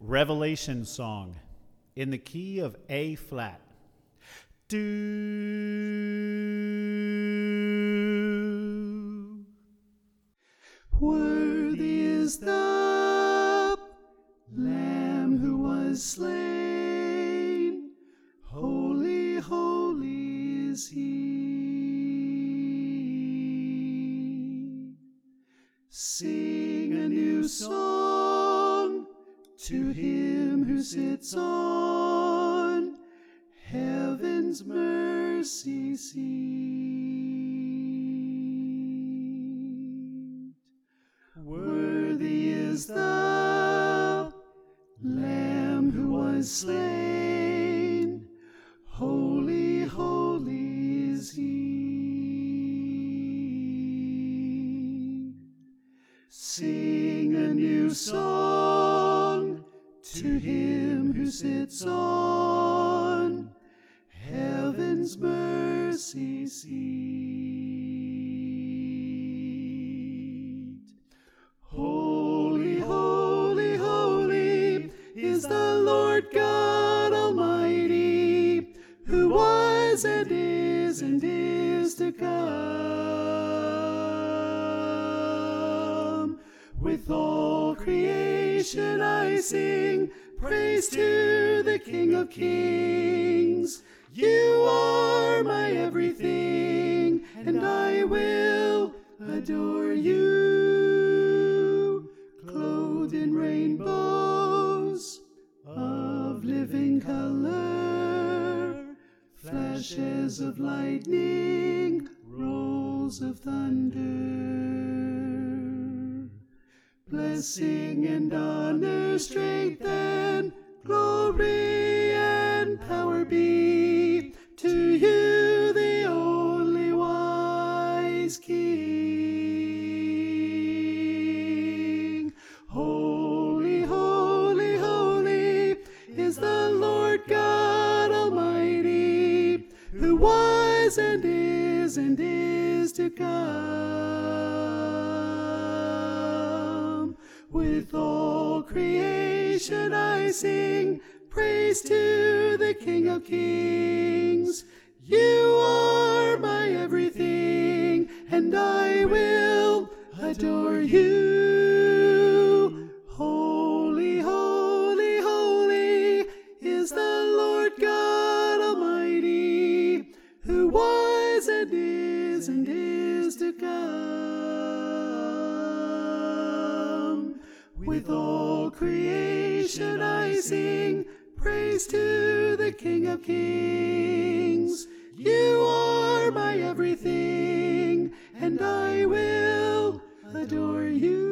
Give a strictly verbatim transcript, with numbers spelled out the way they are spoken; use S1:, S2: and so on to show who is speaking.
S1: Revelation Song in the key of A flat. Do.
S2: Worthy is the Lamb who was slain. Holy, holy is he. Sing a new song to him who sits on heaven's mercy seat. Worthy is the Lamb who was slain. Holy, holy is he. Sing a new song to him who sits on heaven's mercy seat. Holy, holy, holy is the Lord God Almighty, who was and is and is to come. With all creation I sing praise to the King of Kings. You are my everything, and I will adore you. Clothed in rainbows of living color, flashes of lightning, rolls of thunder. Blessing and honor, strength and glory and power be to you, the only wise King. Holy, holy, holy is the Lord God Almighty, who was and is and is to come. With all creation I sing praise to the King of Kings. You are my everything, and I will adore you. Holy, holy, holy is the Lord God Almighty, who was and is and is to come. With all creation I sing praise to the King of Kings. You are my everything, and I will adore you.